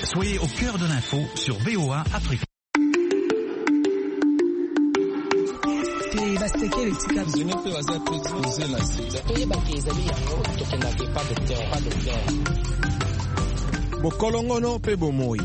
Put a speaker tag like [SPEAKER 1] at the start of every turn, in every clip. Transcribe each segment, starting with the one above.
[SPEAKER 1] Soyez au cœur de l'info sur VOA Afrique.
[SPEAKER 2] Bokolongono pe bomoi.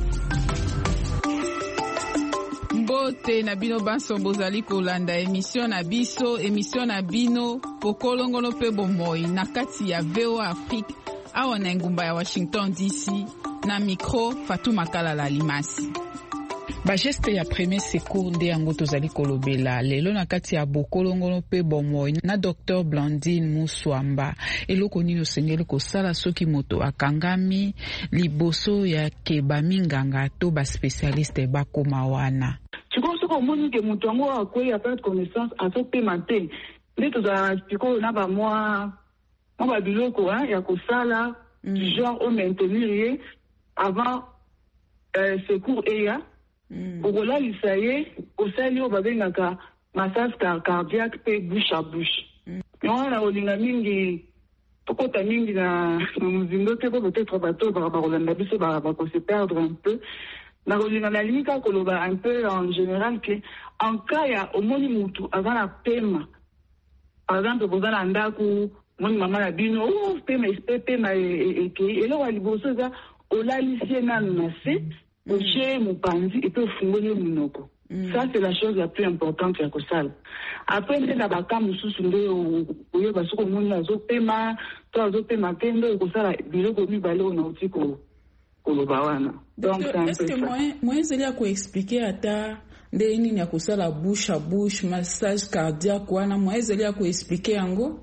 [SPEAKER 3] Mbote na bino banso bozali kolanda émission na bino Bokolongono pe bomoi na kati ya VOA Afrique awa na ngumba ya Washington DC na micro Fatuma Kalala Limasi. Bajeste ya premier secours nde yango tozali kolobela lelo na kati ya Bokolongono pe bomoi na Dr Blandine Muswamba. Eloko nini osengeli kosala soki moto akangami liboso ya keba minganga to ba spécialiste bakoma wana.
[SPEAKER 4] Siko moni ke moto yango akwei a perdre connaissance azopema te nde tozala siko na bamwa biloko ya kosala du genre au maintenir ye avant secours eya okolalisa ye osali oyo babengaka massage cardiaque pe bouche à bouche yango na kolinga mingi tokota mingi na mozindo te po peut-être bato bakolanda biso bakose perdre un peu na kolinga na limika koloba un peu en général que en cas ya omoni mutu aza na pema par exemple boza na ndako moni mama na bino pema ekei eloko ya liboso eza olalisi ye nanu na se otie mopanzi epe ofungoli monoko. Ça c'est la chose la plus importante ya kosala. Après nde na baka mosusu nde oyeba soki omoni azopema to azopema te nde okosala biloko mibale oyo nauti koloba wana. Donc est-ce que
[SPEAKER 3] moyen ezali ya koexplike ata nde nini ya kosala bouche à bouche massage cardiaque wana moyen ezali ya koexplike yango?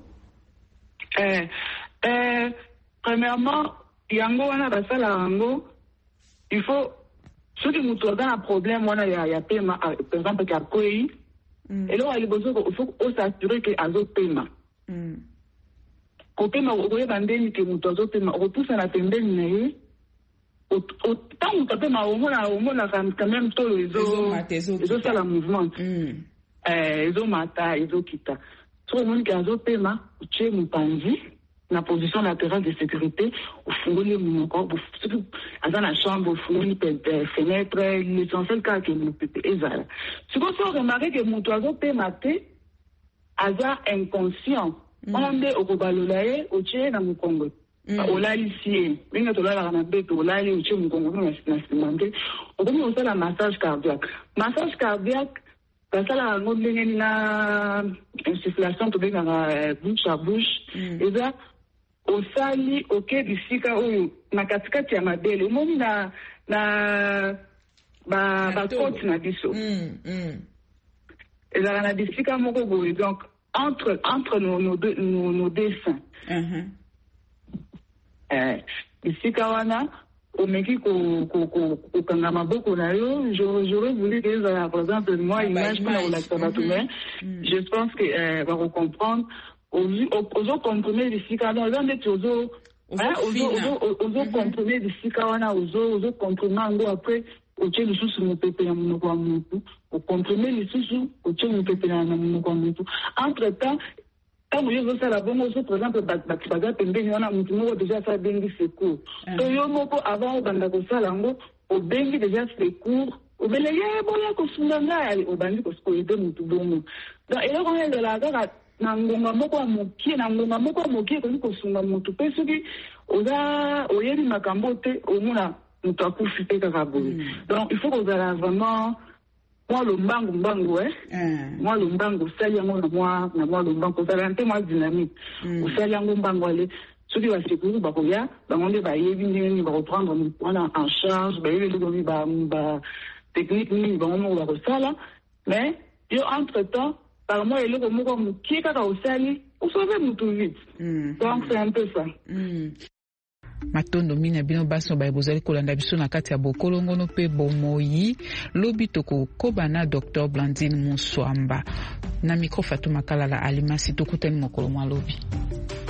[SPEAKER 4] Premièrement yango wana basala yango il faut soki mutu aza na problème wana ya pema par exemple ke akwei eloko ya liboso il faut osasure ke azopema kopema okoyeba ndeni ke mutu azopema okopusa na pembeni na ye ntango mutu apema omona quand même tolo ezosala mouvement ezomata ezokita soki omoni ke azopema otie mopanzi na position latérale de sécurité ofungoli monoko aza na chambre ofungoli fenêtre l'essentiel kaka mopepe ezala sikoyo so remarque ke moto azopema te aza inconscient wana nde okobalola ye otie na mokongo olalisi ye ndenge tolalaka na mbeto olali otie mokongo na nsima nde okomi kosala massage cardiaque basalaka yango ndenge na insufflation tobengaka bouche à bouche eza osali oke bisika oyo na katikati ya mabele omoni na bakoti na biso ezalaka na bisika moko boye donc entre nos deux seins bisika wana omeki kokanga maboko na yo j'aurais voulu que ezala par exemple moi image mpona kolakisa bato mais je pense que bakocomprendre ozokomprime bisika donc eza ndeti ozokomprime bisika wana ozokomprime yango après otie lisusu mopepe na monoko ya motu okomprime lisusu otie mopepe na monoko ya motu entre temps ntango yo ozosala bongo oso par exemple bato baza pembeni wana motu moko deja asa abengi secours to yo moko avant obanda kosala yango obengi deja secours obele ye boya kosunga ngai obandi koyede motu bongo donc eloko wana ezalaka kaka na ngonga moko ya mokie ekoki kosunga motu mpe soki oyebi makambo te omona moto akufi te kaka boye donc il faut kozala vraiment mwa lombangu mwa lombangu osali yango na mwa lombangu kozala nte mwa dynamique osali yango mbangu ale soki basekuru bakoya bango nde bayebi ndenge nini bakoprendre motu wana en charge bayebi eloko technique nini bango moko bakosala mais yo entre temps par moi eloko moko mokie kaka osali osauve motu vite donc c'est un peu ça.
[SPEAKER 3] Matondo mina bino baso baye bozali kolanda biso na kati ya Bokolongono pe bomoi lobi tokokoba na Dr Blandine Muswamba na micro Fatuma Kalala Alimasi tokutani mokolo mwa lobi.